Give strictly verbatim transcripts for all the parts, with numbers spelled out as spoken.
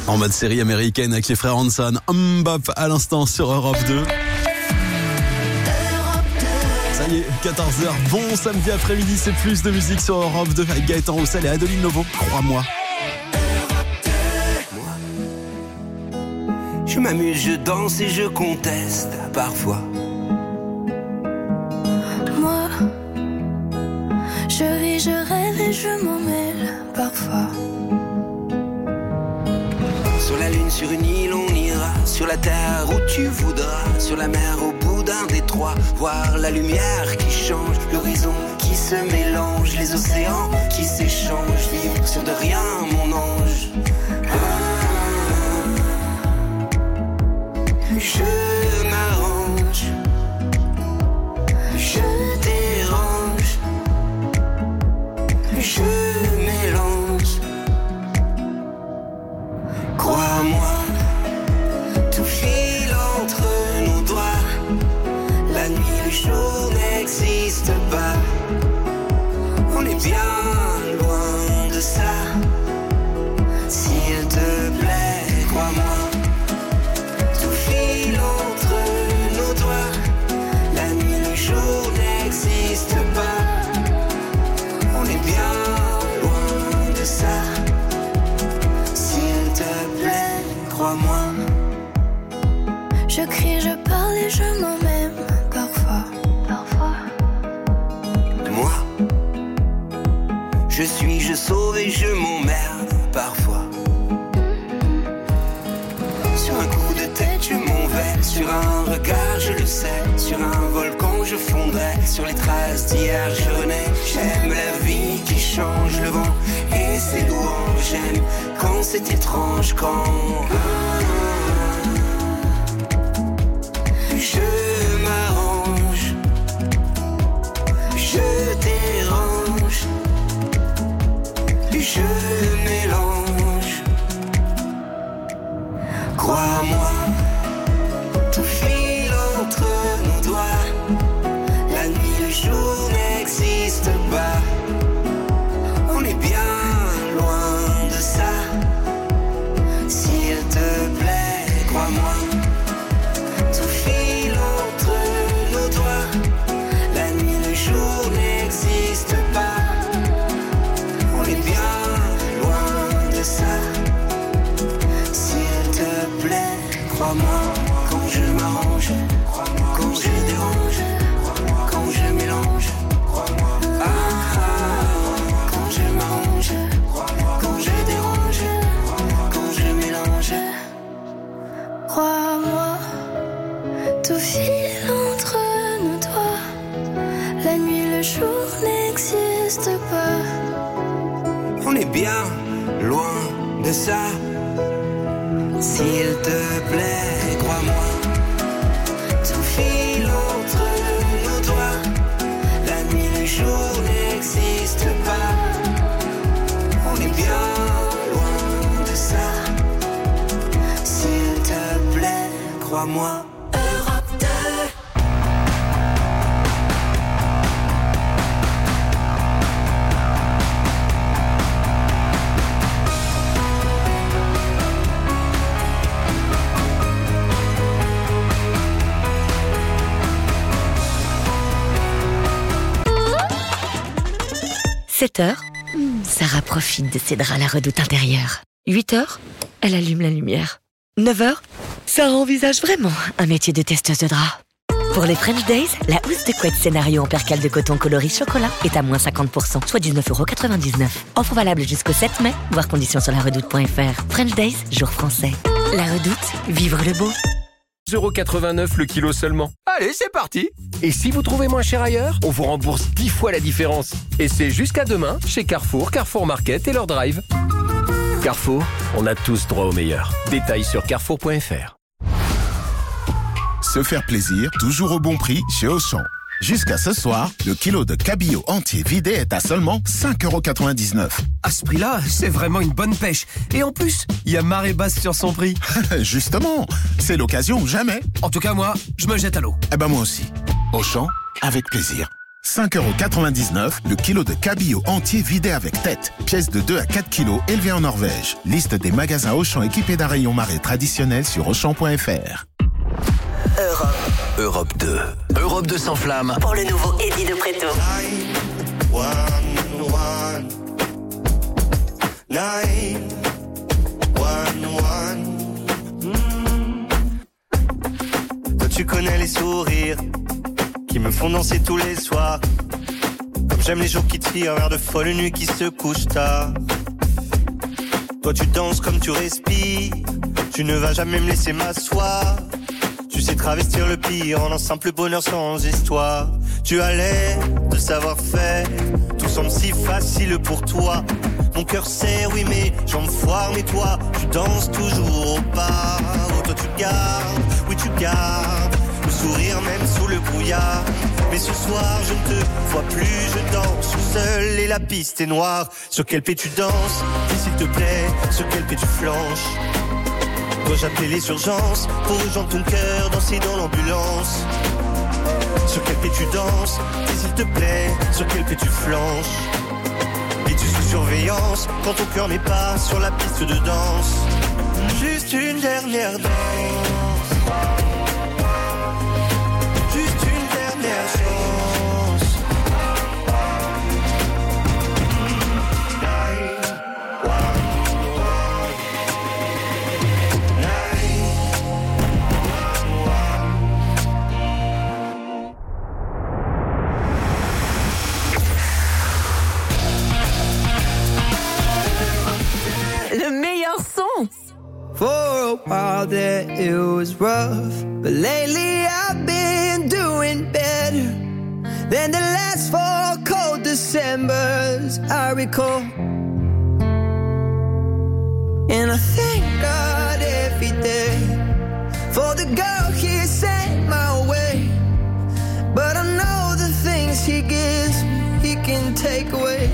En mode série américaine avec les frères Hanson, Mbop à l'instant sur Europe deux. Ça y est, quatorze heures, bon samedi après-midi, c'est plus de musique sur Europe deux avec Gaëtan Roussel et Adeline Novo, crois-moi. Je m'amuse, je danse et je conteste parfois. Moi, je vis, je rêve et je m'en mêle parfois. Sur la lune, sur une île, on ira. Sur la terre où tu voudras. Sur la mer, au bout d'un détroit. Voir la lumière qui change. L'horizon qui se mélange. Les océans qui s'échangent. Vivre sur de rien, mon ange. Ah, je m'arrange. Je dérange. Je mélange. Crois-moi, tout file entre nos doigts. La nuit, le jour n'existe pas. On est bien loin de ça. S'il te plaît, crois-moi. Tout file entre nos doigts. La nuit, le jour n'existe pas. On est bien loin de ça. S'il te plaît, crois-moi. Je crie, je parle et je m'en même parfois. Parfois. Moi, je suis, je sauve et je m'emmerde parfois. Sur un coup de tête, je m'envole. Sur un regard, je le sais. Sur un volcan, je fondrai. Sur les traces d'hier, je renais. J'aime la vie qui change le vent et ses louanges. J'aime quand c'est étrange, quand je m'arrange, je dérange, je mélange. Crois-moi, tout file entre nos doigts. La nuit, le jour n'existe pas. On est bien loin de ça. S'il te plaît, crois-moi. Tout file entre nos doigts. La nuit, le jour n'existe pas. On est bien loin de ça. S'il te plaît, crois-moi. Quand je m'arrange, quand je dérange, quand je mélange. Ah, quand je m'arrange, quand je dérange, quand je mélange. Crois-moi, tout file entre nos doigts. La nuit, le jour n'existe pas. On est bien loin de ça. S'il te plaît, crois-moi. Tout file entre nos doigts. La nuit, le jour n'existe pas. On est bien loin de ça. S'il te plaît, crois-moi. Europe deux. sept heures, Sarah profite de ses draps à la redoute intérieure. huit heures, elle allume la lumière. neuf heures, Sarah envisage vraiment un métier de testeuse de draps. Pour les French Days, la housse de couette scénario en percale de coton coloris chocolat est à moins cinquante pour cent, soit dix-neuf euros quatre-vingt-dix-neuf. Offre valable jusqu'au sept mai, voir conditions sur la redoute point f r. French Days, jour français. La redoute, vivre le beau. deux euros quatre-vingt-neuf le kilo seulement. Allez, c'est parti. Et si vous trouvez moins cher ailleurs, on vous rembourse dix fois la différence. Et c'est jusqu'à demain chez Carrefour, Carrefour Market et leur drive. Carrefour, on a tous droit au meilleur. Détails sur carrefour point f r. Se faire plaisir, toujours au bon prix chez Auchan. Jusqu'à ce soir, le kilo de cabillaud entier vidé est à seulement cinq euros quatre-vingt-dix-neuf. À ce prix-là, c'est vraiment une bonne pêche. Et en plus, il y a marée basse sur son prix. Justement, c'est l'occasion ou jamais. En tout cas, moi, je me jette à l'eau. Eh ben moi aussi. Auchan, avec plaisir. cinq euros quatre-vingt-dix-neuf le kilo de cabillaud entier vidé avec tête. Pièce de deux à quatre kilos élevée en Norvège. Liste des magasins Auchan équipés d'un rayon marée traditionnel sur auchan point f r. Europe. Europe deux. Europe deux sans flamme. Pour le nouveau Eddie de Preto. nine one one nine one one. Toi tu connais les sourires qui me font danser tous les soirs. Comme j'aime les jours qui tirent vers de folles nuits qui se couchent tard. Toi tu danses comme tu respires. Tu ne vas jamais me laisser m'asseoir. Tu sais travestir le pire en un simple bonheur sans histoire. Tu as l'air de savoir-faire. Tout semble si facile pour toi. Mon cœur serre, oui mais jambes foire. Mais toi, tu danses toujours au pas. Oh toi tu gardes, oui tu gardes le sourire même sous le brouillard. Mais ce soir je ne te vois plus. Je danse seul et la piste est noire. Sur quel pied tu danses, s'il te plaît. Sur quel pied tu flanches. Dois-je appeler les urgences pour rejoindre ton cœur, danser dans l'ambulance? Sur quel pied tu danses, s'il te plaît? Sur quel pied tu flanches? Es-tu sous surveillance quand ton cœur n'est pas sur la piste de danse? Juste une dernière danse, juste une dernière chance. Le meilleur son. For a while there it was rough, but lately I've been doing better than the last four cold Decembers I recall. And I thank God every day for the girl He sent my way. But I know the things He gives me, He can take away.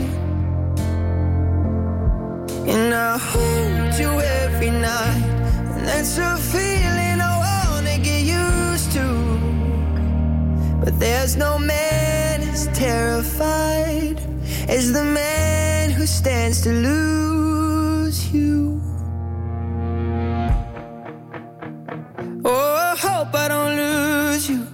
And I hold you every night, and that's a feeling I wanna get used to. But there's no man as terrified as the man who stands to lose you. Oh, I hope I don't lose you.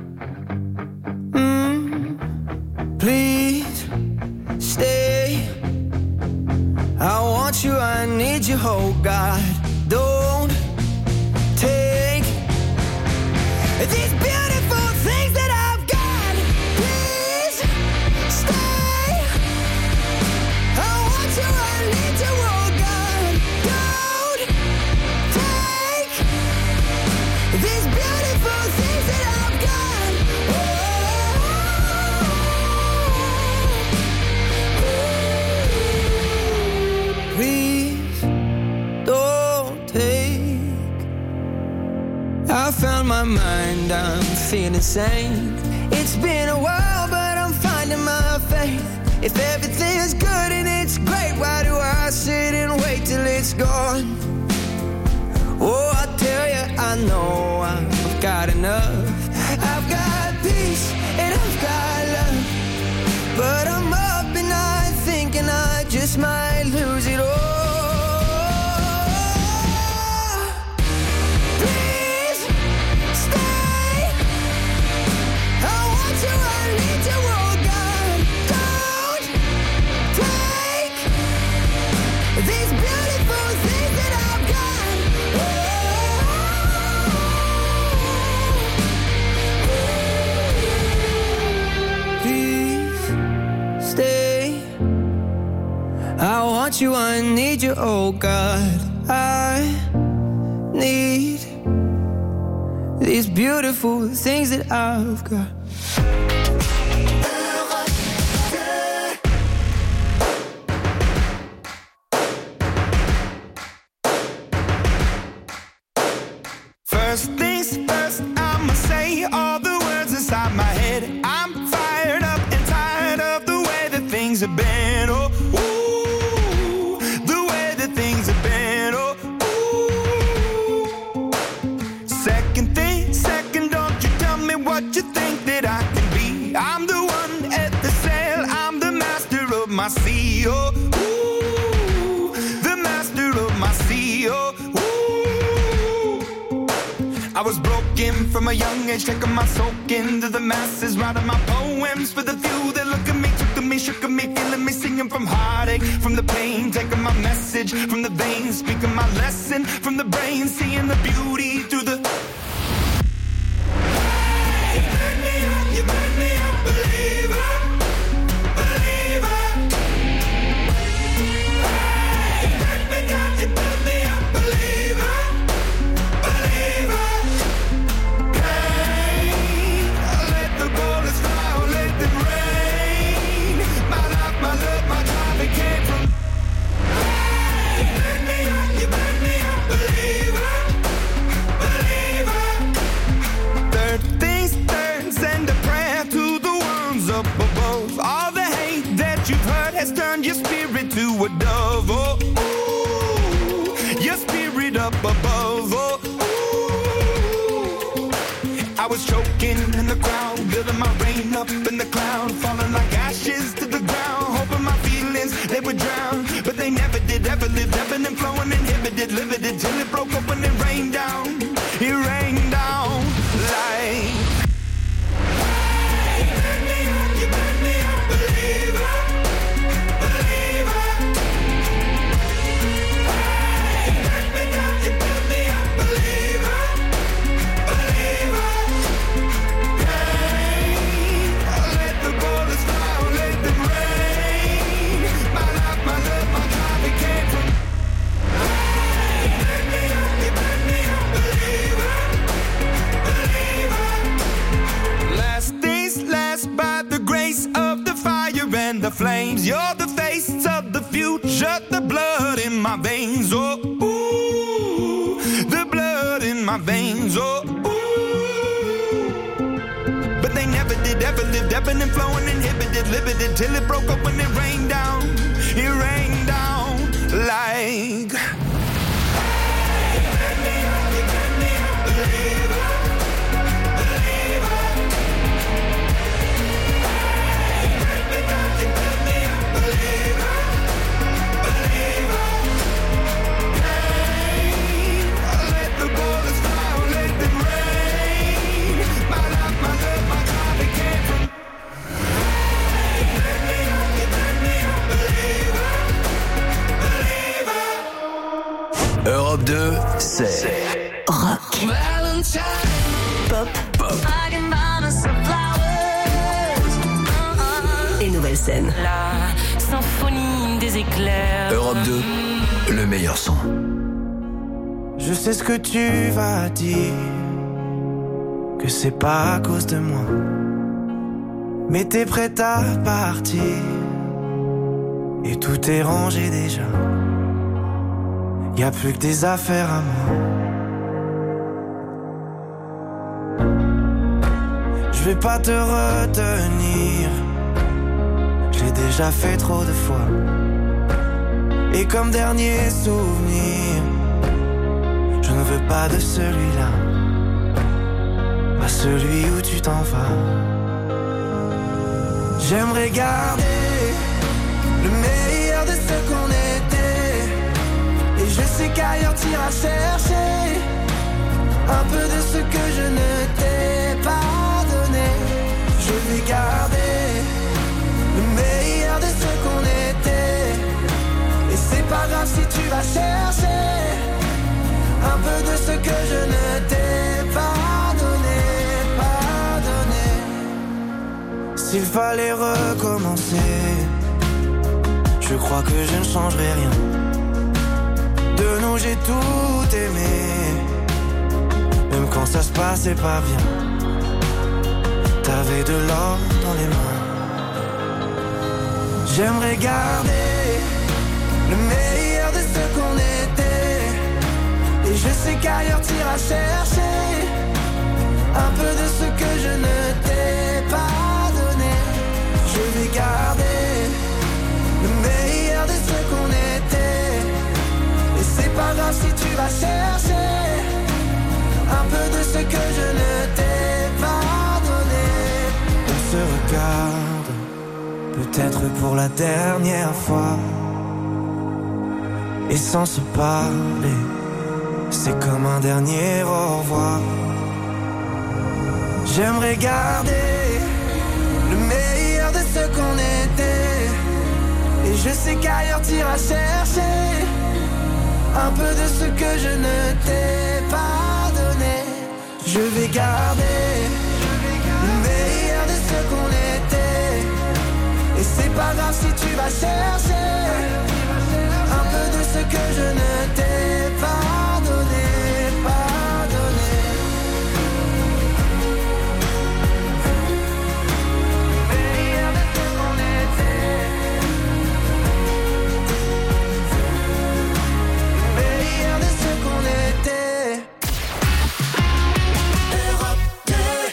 Mm, please stay. I want you, I need you, oh God. Don't take these beautiful things that I've got. Please stay. I want you, I need you, oh God. Don't take these beautiful things that I've got. Oh. Please don't take. I found my mind, I'm feeling sane. It's been a while, but I'm finding my faith. If everything's good and it's great, why do I sit and wait till it's gone? Oh, I tell you, I know I've got enough. I've got peace and I've got love, but I'm up and I thinking I just might lose it all. Please stay. I want you, I need you, oh God. Don't take these beautiful things that I've got. Please stay. I want you, I need you, oh God. I need these beautiful things that I've got. First things first, I'ma say all the words inside my head. I'm fired up and tired of the way that things have been. Oh, ooh, the way that things have been. Oh, ooh. Second thing, second, don't you tell me what you think that I can be. I'm the one me, oh, ooh, the master of my sea, oh, ooh. I was broken from a young age, taking my soak into the masses, writing my poems for the few that look at me, took at me, shook at me, feeling me, singing from heartache, from the pain, taking my message from the veins, speaking my lesson from the brain, seeing the beauty through the. Hey, you burn me up, you burn me up, believer, believer. Hey, you burn me up, you burn me up, believer, believer. Hey, let the bullets fly, or let them rain. My life, my love, my time, it came from. Hey, you burn me up, you burn me up, believer, believer. Third things turns and a prayer to the ones up above. All the hate that you've heard has turned your spirit to a dove. Oh, ooh, your spirit up above. Oh, ooh. I was choking in the crowd, building my rain up in the cloud, falling like ashes to the ground, hoping my feelings they would drown, but they never did. Ever lived, ebbing and flowing, inhibited, limited, till it broke open and rained down. It rained down like. Hey, you burn me up, you burn me up, believer, believer. Hey, you burn me up, you burn me up, believer, believer. Hey, let the bullets fly, or let them rain. My life, my love, my drive, it came from. Hey, you burn me up, you burn me up, believer, believer. Last days last by the grace of the fire and the flames. You're the face of the future, the blood in my veins. Oh, ooh, the blood in my veins. Oh, ooh. But they never did, ever lived, ebbing and flowing, inhibited, limited, till it broke up when it rained down. It rained down like. Hey, you burn me up, you burn me up, believer, believer. Hey, you burn me up, you burn me up, believer, believer. Hey, let the bullets fly, or let them rain. My life, my love, my drive, it came from. Hey, you burn me up, you burn me up, believer, believer. Europe deux, c'est Rock. Pop. Pop. Et nouvelle scène. La symphonie des éclairs. Europe deux, le meilleur son. Je sais ce que tu vas dire, que c'est pas à cause de moi, mais t'es prête à partir, et tout est rangé déjà. Y'a plus que des affaires à moi. Je vais pas te retenir, j'ai déjà fait trop de fois. Et comme dernier souvenir, je ne veux pas de celui-là, pas celui où tu t'en vas. J'aimerais garder le meilleur de ce qu'on était, et je sais qu'ailleurs t'iras chercher un peu de ce que je ne t'ai pas donné. Je vais garder le meilleur de ce qu'on était, et c'est pas grave si tu vas chercher un peu de ce que je ne t'ai pas donné, pas donné. S'il fallait recommencer, je crois que je ne changerai rien. De nous j'ai tout aimé, même quand ça se passait pas bien. T'avais de l'or dans les mains. J'aimerais garder le meilleur de ce qu'on était, et je sais qu'ailleurs t'iras chercher un peu de ce que je ne t'ai pas donné. Je vais garder le meilleur de ce qu'on était, et c'est pas grave si tu vas chercher un peu de ce que je ne t'ai pas donné. On se regarde, peut-être pour la dernière fois. Et sans se parler, c'est comme un dernier au revoir. J'aimerais garder le meilleur de ce qu'on était. Et je sais qu'ailleurs t'iras chercher un peu de ce que je ne t'ai pas donné. Je vais garder le meilleur de ce qu'on était. Et c'est pas grave si tu vas chercher un peu de ce que je ne t'ai pas donné, pas donné. Le meilleur de ce qu'on était. Le meilleur de ce qu'on était. Europe deux.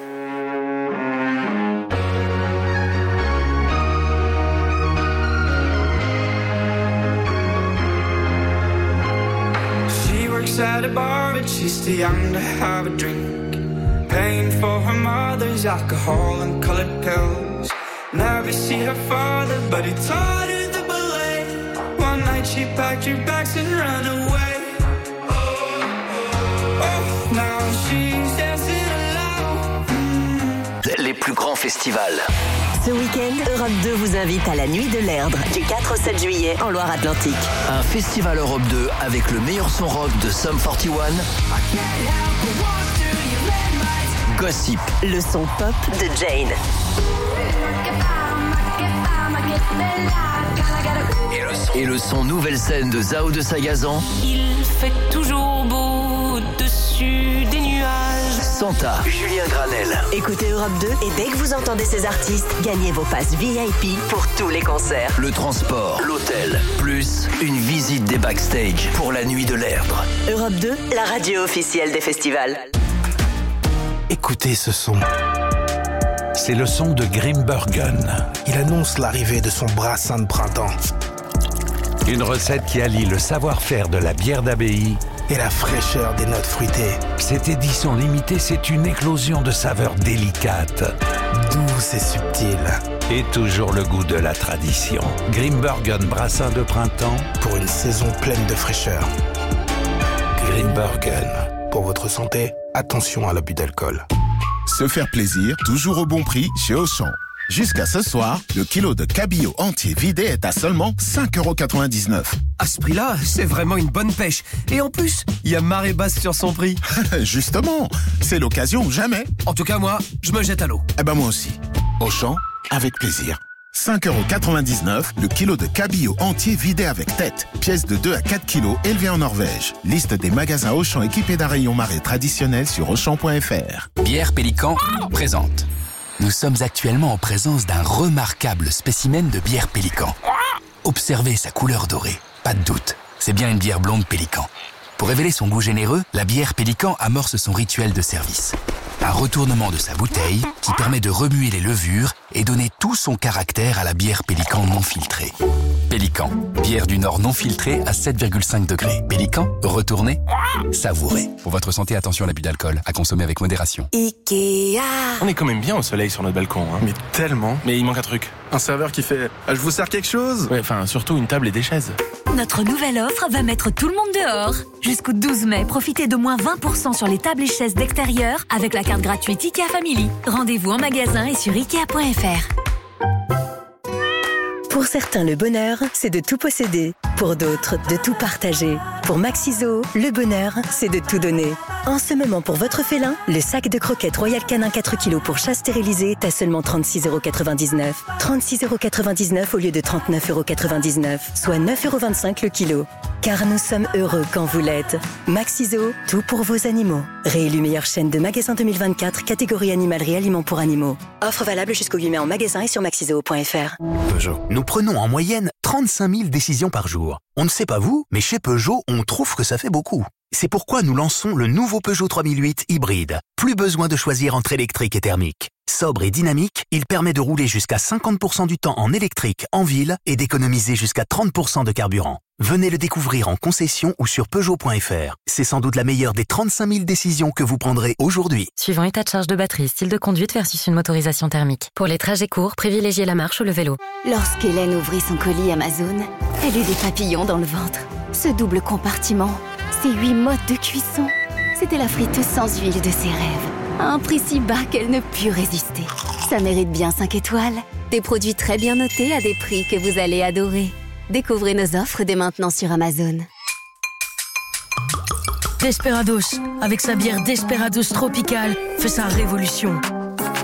At a bar, but she's too young to have a drink. Paying for her mother's alcohol and colored pills. Never see her father, but he taught her the ballet. One night she packed her bags and ran away. Oh, oh, now she's dancing alone. Mm. Les plus grands festivals. Ce week-end, Europe deux vous invite à la Nuit de l'Erdre, du quatre au sept juillet en Loire-Atlantique. Un festival Europe deux avec le meilleur son rock de Sum forty one, Gossip, le son pop de Jane. Et le son, et le son nouvelle scène de Zao de Sagazan. Il fait toujours beau au-dessus des nuages. Santa, Julien Granel. Écoutez Europe deux et dès que vous entendez ces artistes, gagnez vos passes V I P pour tous les concerts. Le transport, l'hôtel, plus une visite des backstage pour la Nuit de l'Erdre. Europe deux, la radio officielle des festivals. Écoutez ce son. C'est le son de Grimbergen. Il annonce l'arrivée de son brassin de printemps. Une recette qui allie le savoir-faire de la bière d'abbaye et la fraîcheur des notes fruitées. Cette édition limitée, c'est une éclosion de saveurs délicates, douces et subtiles. Et toujours le goût de la tradition. Grimbergen brassin de printemps pour une saison pleine de fraîcheur. Grimbergen. Pour votre santé, attention à l'abus d'alcool. Se faire plaisir, toujours au bon prix chez Auchan. Jusqu'à ce soir, le kilo de cabillaud entier vidé est à seulement cinq euros quatre-vingt-dix-neuf. À ce prix-là, c'est vraiment une bonne pêche. Et en plus, il y a marée basse sur son prix. Justement, c'est l'occasion ou jamais. En tout cas, moi, je me jette à l'eau. Eh ben moi aussi. Auchan, avec plaisir. cinq euros quatre-vingt-dix-neuf, le kilo de cabillaud entier vidé avec tête. Pièce de deux à quatre kilos élevée en Norvège. Liste des magasins Auchan équipés d'un rayon marée traditionnel sur Auchan point F R. Bière Pélican présente. Nous sommes actuellement en présence d'un remarquable spécimen de bière Pélican. Observez sa couleur dorée. Pas de doute, c'est bien une bière blonde Pélican. Pour révéler son goût généreux, la bière Pélican amorce son rituel de service. Un retournement de sa bouteille qui permet de remuer les levures et donner tout son caractère à la bière Pélican non filtrée. Pélican, bière du Nord non filtrée à sept virgule cinq degrés. Pélican, retournez, savourez. Pour votre santé, attention à l'abus d'alcool, à consommer avec modération. Ikea. On est quand même bien au soleil sur notre balcon, hein. Mais tellement. Mais il manque un truc. Un serveur qui fait ah, « Je vous sers quelque chose ?» Ouais, enfin, surtout une table et des chaises. Notre nouvelle offre va mettre tout le monde dehors. Jusqu'au douze mai, profitez de moins vingt pour cent sur les tables et chaises d'extérieur avec la carte gratuite Ikea Family. Rendez-vous en magasin et sur ikea point F R. Pour certains, le bonheur, c'est de tout posséder. Pour d'autres, de tout partager. Pour Maxiso, le bonheur, c'est de tout donner. En ce moment, pour votre félin, le sac de croquettes Royal Canin quatre kilos pour chat stérilisé est à seulement trente-six euros quatre-vingt-dix-neuf. trente-six euros quatre-vingt-dix-neuf au lieu de trente-neuf euros quatre-vingt-dix-neuf, soit neuf euros vingt-cinq le kilo. Car nous sommes heureux quand vous l'êtes. Maxiso, tout pour vos animaux. Réélu meilleure chaîne de magasins deux mille vingt-quatre, catégorie animalerie aliments pour animaux. Offre valable jusqu'au huit mai en magasin et sur maxiso point F R. Peugeot. Nous prenons en moyenne trente-cinq mille décisions par jour. On ne sait pas vous, mais chez Peugeot, on trouve que ça fait beaucoup. C'est pourquoi nous lançons le nouveau Peugeot trois mille huit hybride. Plus besoin de choisir entre électrique et thermique. Sobre et dynamique, il permet de rouler jusqu'à cinquante pour cent du temps en électrique en ville et d'économiser jusqu'à trente pour cent de carburant. Venez le découvrir en concession ou sur Peugeot point F R. C'est sans doute la meilleure des trente-cinq mille décisions que vous prendrez aujourd'hui. Suivant état de charge de batterie, style de conduite versus une motorisation thermique. Pour les trajets courts, privilégiez la marche ou le vélo. Lorsqu'Hélène ouvrit son colis Amazon, elle eut des papillons dans le ventre. Ce double compartiment, ces huit modes de cuisson, c'était la friteuse sans huile de ses rêves. À un prix si bas qu'elle ne put résister. Ça mérite bien cinq étoiles. Des produits très bien notés à des prix que vous allez adorer. Découvrez nos offres dès maintenant sur Amazon. Desperados, avec sa bière Desperados Tropical, fait sa révolution. Pourquoi ?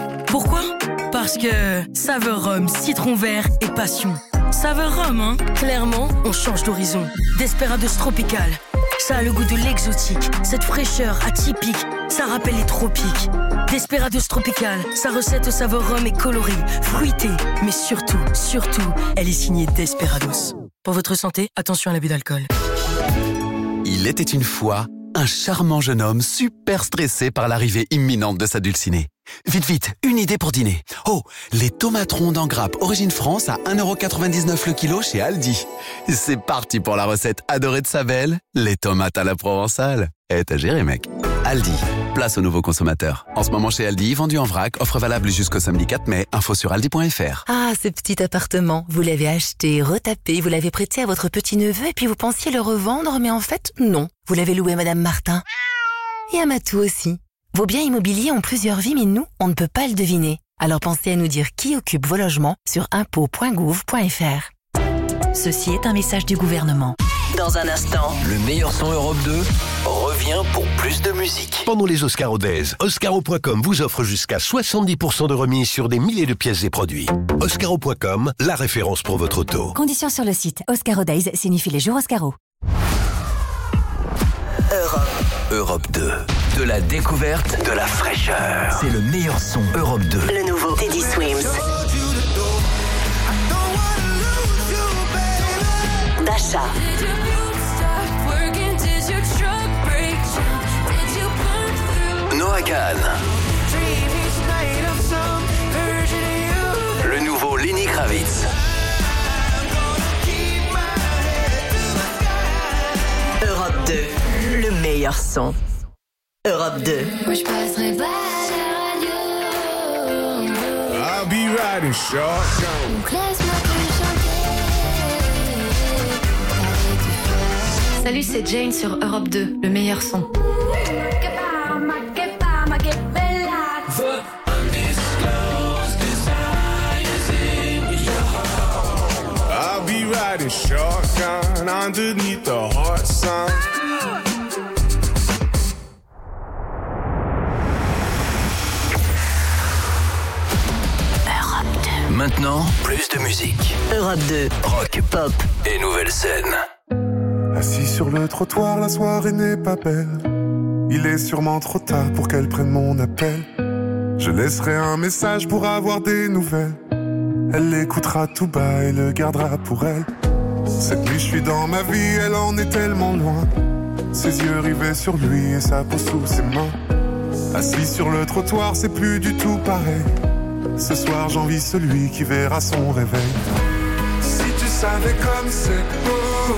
Parce que saveur rhum, citron vert et passion. Saveur rhum, hein ? Clairement, on change d'horizon. Desperados Tropical, ça a le goût de l'exotique. Cette fraîcheur atypique, ça rappelle les tropiques. Desperados Tropical, sa recette au saveur rhum est colorée, fruitée, mais surtout, surtout, elle est signée Desperados. Pour votre santé, attention à l'abus d'alcool. Il était une fois un charmant jeune homme super stressé par l'arrivée imminente de sa dulcinée. Vite, vite, une idée pour dîner. Oh, les tomates rondes en grappe Origine France à un euro quatre-vingt-dix-neuf le kilo chez Aldi. C'est parti pour la recette adorée de sa belle, les tomates à la provençale. Eh, t'as géré, mec. Aldi, place aux nouveaux consommateurs. En ce moment chez Aldi, vendu en vrac, offre valable jusqu'au samedi quatre mai, info sur aldi point F R. Ah, ce petit appartement, vous l'avez acheté, retapé, vous l'avez prêté à votre petit-neveu et puis vous pensiez le revendre, mais en fait, non. Vous l'avez loué à Madame Martin. Et à Matou aussi. Vos biens immobiliers ont plusieurs vies, mais nous, on ne peut pas le deviner. Alors pensez à nous dire qui occupe vos logements sur impôts point gouv point F R. Ceci est un message du gouvernement. Dans un instant, le meilleur son Europe deux revient pour plus de musique. Pendant les Oscaro Days, Oscaro point com vous offre jusqu'à soixante-dix pour cent de remise sur des milliers de pièces et produits. Oscaro point com, la référence pour votre auto. Conditions sur le site. Oscaro Days signifie les jours Oscaro. Europe. Europe deux. De la découverte, de la fraîcheur. C'est le meilleur son Europe deux. Le nouveau Teddy Swims. Dasha. Noah Kahan. Le nouveau Lenny Kravitz. Europe deux, le meilleur son. Europe deux. Moi je passerai pas à la radio. I'll be riding shotgun. Donc laisse-moi te chanter. Salut, c'est Jane sur Europe deux, le meilleur son. I'll be riding shotgun underneath the hot sun. Maintenant, plus de musique. Europe deux. Rock, pop et nouvelles scènes. Assis sur le trottoir, la soirée n'est pas belle. Il est sûrement trop tard pour qu'elle prenne mon appel. Je laisserai un message pour avoir des nouvelles. Elle l'écoutera tout bas et le gardera pour elle. Cette nuit je suis dans ma vie, elle en est tellement loin. Ses yeux rivés sur lui et sa peau sous ses mains. Assis sur le trottoir, c'est plus du tout pareil. Ce soir j'envie celui qui verra son réveil. Si tu savais comme c'est beau,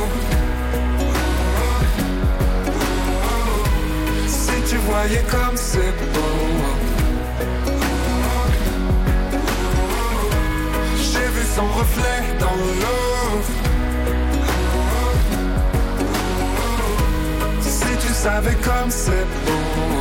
si tu voyais comme c'est beau. J'ai vu son reflet dans l'eau. Si tu savais comme c'est beau.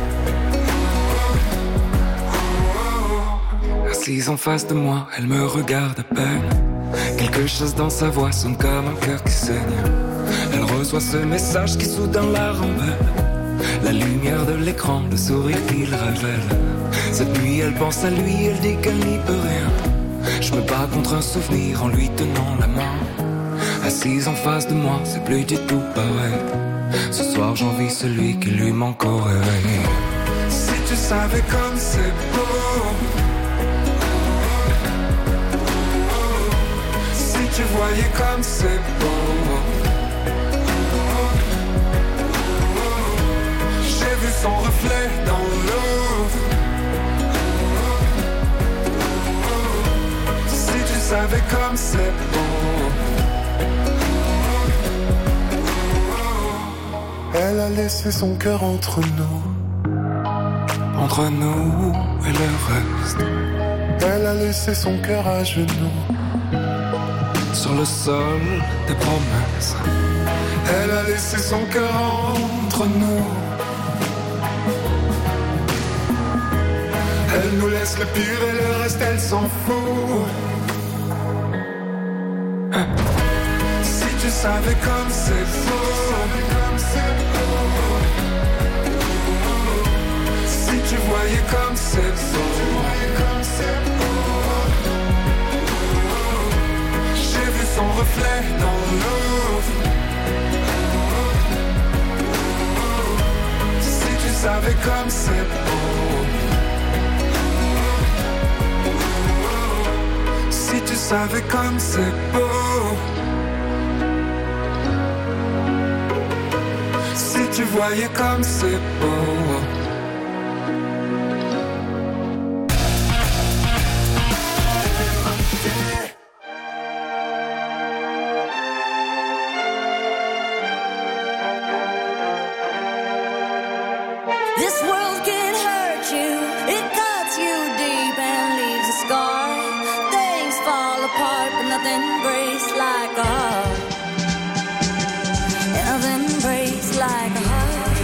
Assise en face de moi, elle me regarde à peine. Quelque chose dans sa voix sonne comme un cœur qui saigne. Elle reçoit ce message qui soudain la rembelle. La lumière de l'écran, le sourire qu'il révèle. Cette nuit elle pense à lui, elle dit qu'elle n'y peut rien. Je me bats contre un souvenir en lui tenant la main. Assise en face de moi, c'est plus du tout pareil. Ce soir j'envie celui qui lui manque au réveil. Si tu savais comme c'est beau. Si tu voyais comme c'est beau. J'ai vu son reflet dans l'eau. Si tu savais comme c'est beau. Elle a laissé son cœur entre nous. Entre nous et le reste. Elle a laissé son cœur à genoux. Sur le sol des promesses. Elle a laissé son cœur entre nous. Elle nous laisse le pire et le reste elle s'en fout. Si tu savais comme c'est beau. Si tu voyais comme c'est beau. J'ai vu son reflet dans l'eau. Si tu savais comme c'est beau. Si tu savais comme c'est beau. Si tu voyais comme c'est beau. This world can hurt you, it cuts you deep and leaves a scar. Things fall apart, but nothing breaks like a heart. And nothing breaks like a heart.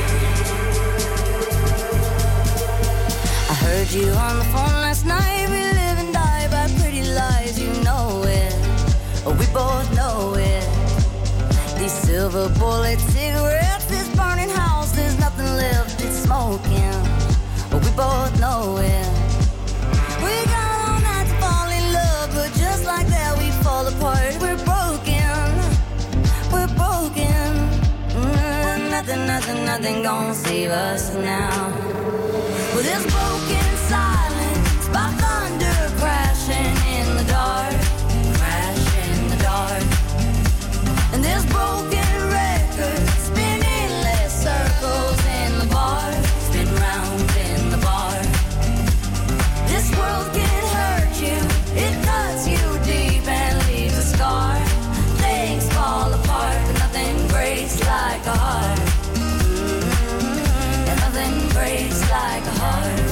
I heard you on the phone last night. We live and die by pretty lies, you know it. We both know it. These silver bullet cigarettes, this burning house, there's nothing left, it's smoking. We both know it. We got all night to fall in love, but just like that we fall apart. We're broken, we're broken. Mm, nothing, nothing, nothing gonna save us now. With this broken silence, by thunder crashing in the dark, crash in the dark. And this broken record spinning less circles in the bar, spin round in the bar. This world can hurt you, it cuts you deep and leaves a scar. Things fall apart, but nothing breaks like a heart. Mm-hmm. And nothing breaks like a heart.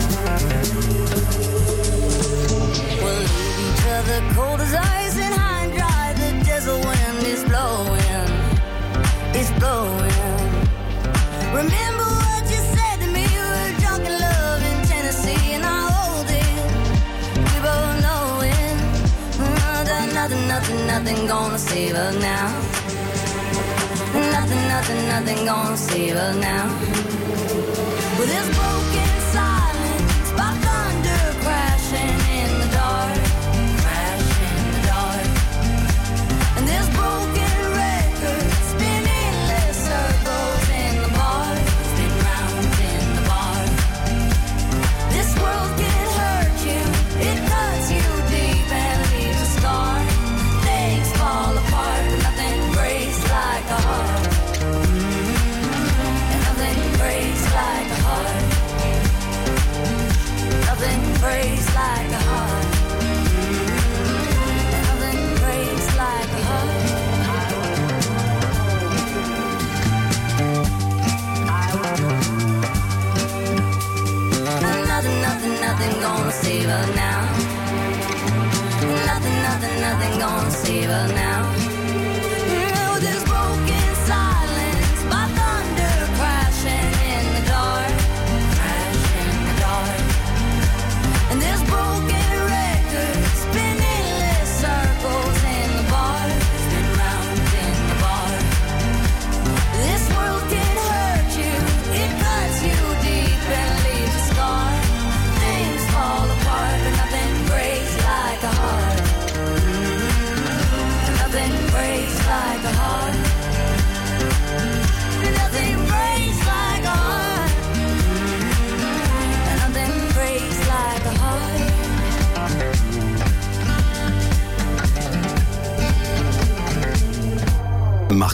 We'll leave each other cold as ice and high and dry. The desert wind is blowing, it's blowing. Remember what you said to me, we were drunk in love in Tennessee, and I hold it, we both know it. Uh, that nothing, nothing, nothing gonna save us now. Nothing, nothing, nothing gonna save us now. With this broken silence, by thunder crashing in the dark, crash in the dark. And this broken record spinning less circles in the bar, spin round in the bar. This world can hurt you, it cuts you deep and leaves a scar. Things fall apart, but nothing breaks like a heart. Mm-hmm. And nothing breaks like a heart. Nothing breaks like a heart. Mm-hmm. And nothing breaks like a heart. Nothing, nothing, nothing gonna save us now. Nothing, nothing, nothing gonna save us now. No, this broken silence, by thunder crashing in the dark, crash in the dark. And this broken record spinning less circles in the bar, spin round in the bar. This world can hurt you, it cuts you deep and leaves a scar. Things fall apart, but nothing breaks like a heart. Mm-hmm. Nothing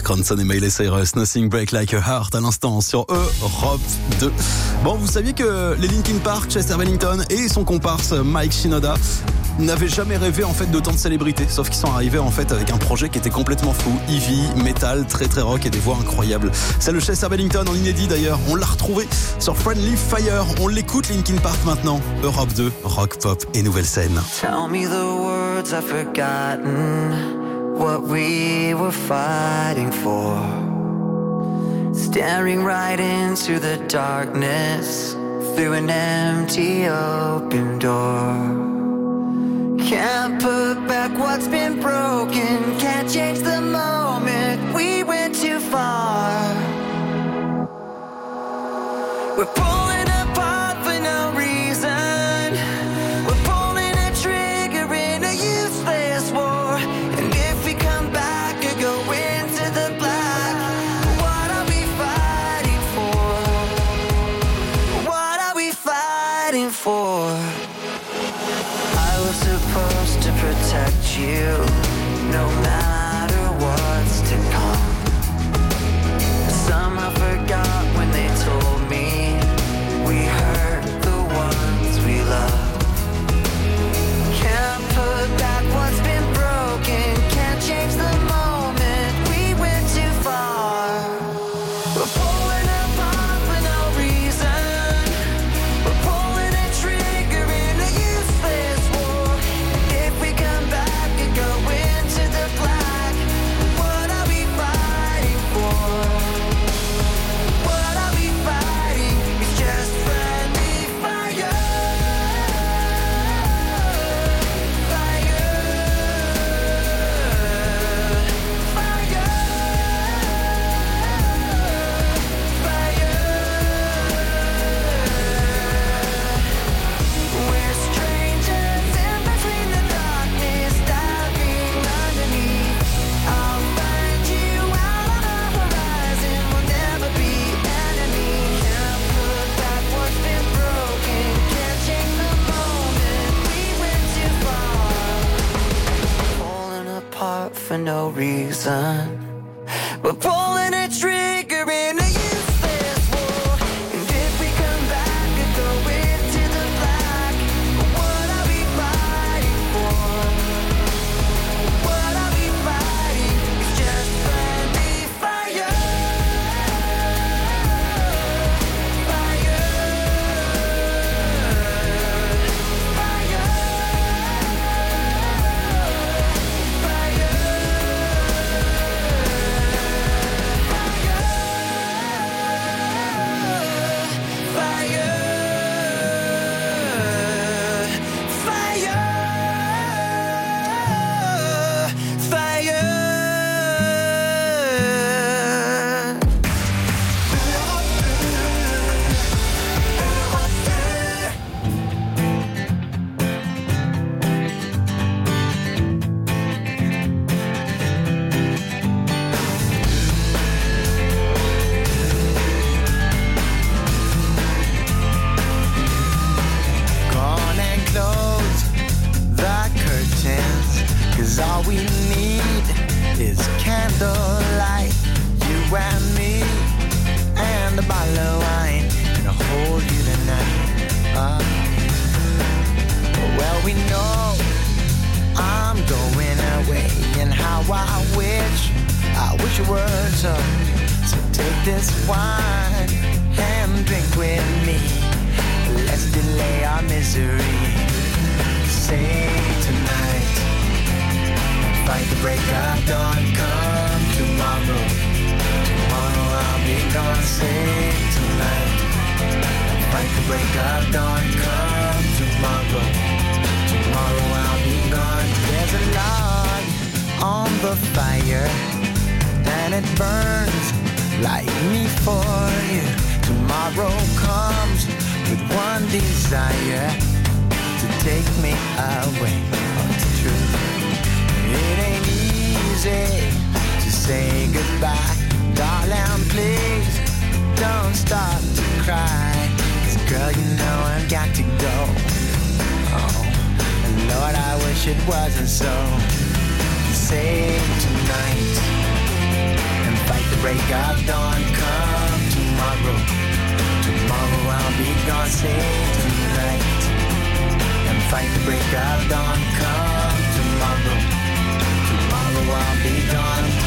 Mark Ronson et Miley Cyrus, Nothing Break Like a Heart à l'instant sur Europe deux. Bon, vous saviez que les Linkin Park, Chester Bennington et son comparse Mike Shinoda n'avaient jamais rêvé en fait d'autant de célébrité, sauf qu'ils sont arrivés en fait avec un projet qui était complètement fou, heavy, metal, très très rock et des voix incroyables. C'est le Chester Bennington en inédit d'ailleurs, on l'a retrouvé sur Friendly Fire, on l'écoute Linkin Park maintenant. Europe deux, rock, pop et nouvelle scène. Tell me the words I've forgotten, what we were fighting for, staring right into the darkness, through an empty open door. Can't put back what's been broken, can't change the moment, we went too far. We're pulling apart for no reason, we're pulling a trigger in a useless war. And if we come back or go into the black, what are we fighting for? What are we fighting for? I was supposed to protect you, no matter what's to come. Somehow forgot when they told me we hurt the ones we love. Can't put back what's been broken, can't change the moment, we went too far. We're pulling apart for no reason, we're pulling a trigger in a useless war. And if we come back and go into the black, what are we fighting for? What are we fighting? It's just friendly fire. We're strangers in between the darkness, diving underneath. I'll find you out on the horizon, we'll never be enemies. Can't put back what's been broken, can't change the moment, we went too far. Falling apart for no reason, we're pulling a trigger in a useless war. And if we come back and go into the black, what are we fighting for? What are we fighting? It's just friendly fire. Fire. Gone and close the curtains, 'cause all we need is candlelight. You and me, and a bottle of wine, and I'll hold you tonight. Uh, well, we know I'm going away, and how I wish, I wish it were so. So take this wine and drink with me. Let's delay our misery. Say tonight, fight the break of dawn. Come tomorrow, tomorrow I'll be gone. Say tonight, fight the break of dawn. Come tomorrow, tomorrow I'll be gone. There's a log on the fire, and it burns like me for you. Tomorrow comes with one desire, to take me away from the truth. It ain't easy to say goodbye, darling, please don't stop to cry. 'Cause girl, you know I've got to go. Oh, and Lord, I wish it wasn't so. Say tonight, and break of dawn. Come tomorrow, tomorrow I'll be gone. Save tonight and fight the break of dawn. Come tomorrow, tomorrow I'll be gone.